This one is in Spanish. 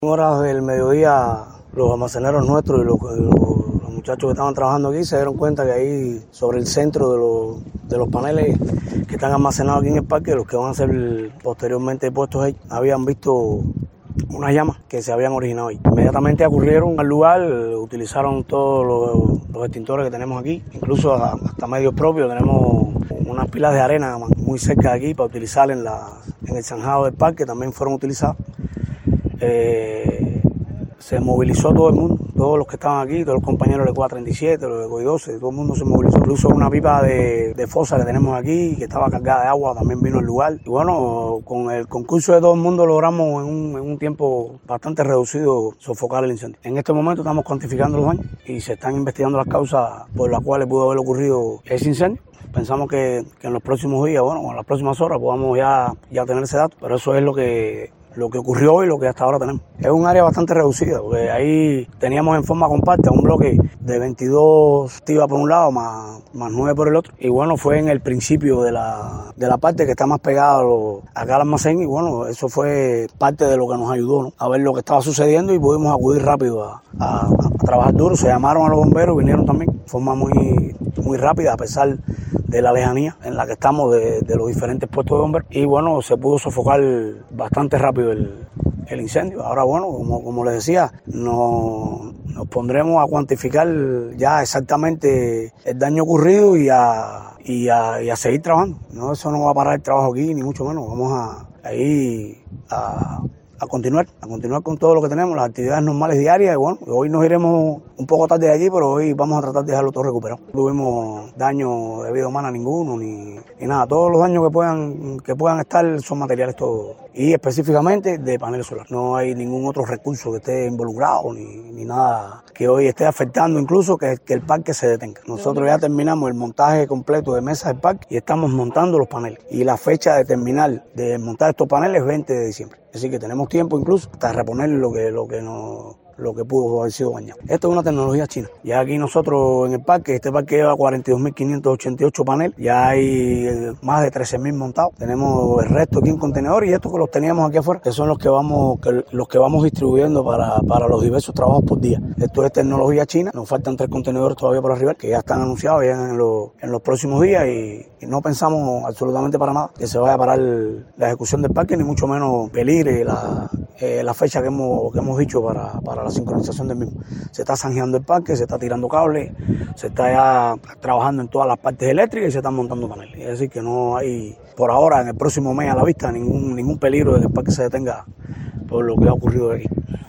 En horas del mediodía, los almaceneros nuestros y los muchachos que estaban trabajando aquí se dieron cuenta que ahí sobre el centro de los paneles que están almacenados aquí en el parque, los que van a ser posteriormente puestos ahí, habían visto unas llamas que se habían originado ahí. Inmediatamente acurrieron al lugar, utilizaron todos los extintores que tenemos aquí, incluso hasta medios propios. Tenemos unas pilas de arena muy cerca de aquí para utilizar en el zanjado del parque, también fueron utilizadas. Se movilizó todo el mundo, todos los que estaban aquí, todos los compañeros de 437, los de COI 12, todo el mundo se movilizó. Incluso una pipa de fosa que tenemos aquí, que estaba cargada de agua, también vino al lugar. Y bueno, con el concurso de todo el mundo logramos en un tiempo bastante reducido sofocar el incendio. En este momento estamos cuantificando los daños y se están investigando las causas por las cuales pudo haber ocurrido ese incendio. Pensamos que en los próximos días, en las próximas horas podamos ya tener ese dato, pero eso es lo que ocurrió y lo que hasta ahora tenemos. Es un área bastante reducida, porque ahí teníamos en forma compacta un bloque de 22 tibas por un lado, más 9 por el otro. Y bueno, fue en el principio de la parte que está más pegada acá al almacén, y bueno, eso fue parte de lo que nos ayudó, ¿no?, a ver lo que estaba sucediendo, y pudimos acudir rápido a trabajar duro. Se llamaron a los bomberos, vinieron también de forma muy rápida, a pesar de la lejanía en la que estamos de los diferentes puestos de bomberos, y bueno, se pudo sofocar bastante rápido el incendio. Ahora bueno, como les decía, nos pondremos a cuantificar ya exactamente el daño ocurrido y a seguir trabajando. No, eso no va a parar el trabajo aquí, ni mucho menos. Vamos a continuar con todo lo que tenemos, las actividades normales diarias. Y bueno, hoy nos iremos un poco tarde de allí, pero hoy vamos a tratar de dejarlo todo recuperado. No tuvimos daño de vida humana ninguno, ni nada. Todos los daños que puedan estar son materiales todos, y específicamente de paneles solares. No hay ningún otro recurso que esté involucrado, ni nada que hoy esté afectando, incluso que el parque se detenga. Nosotros ya terminamos el montaje completo de mesas del parque y estamos montando los paneles. Y la fecha de terminar de montar estos paneles es 20 de diciembre. Así que tenemos tiempo incluso hasta reponer lo que pudo haber sido dañado. Esto es una tecnología china. Ya aquí nosotros en el parque, este parque lleva 42.588 paneles, ya hay más de 13.000 montados. Tenemos el resto aquí en contenedores, y estos que los teníamos aquí afuera, que son los que vamos distribuyendo para los diversos trabajos por día. Esto es tecnología china. Nos faltan 3 contenedores todavía por arriba, que ya están anunciados ya en los próximos días, y no pensamos absolutamente para nada que se vaya a parar la ejecución del parque, ni mucho menos peligre la fecha que hemos dicho para la sincronización del mismo. Se está zanjeando el parque, se está tirando cables, se está ya trabajando en todas las partes eléctricas y se están montando paneles. Es decir, que no hay por ahora, en el próximo mes, a la vista, ningún peligro de que el parque se detenga por lo que ha ocurrido aquí.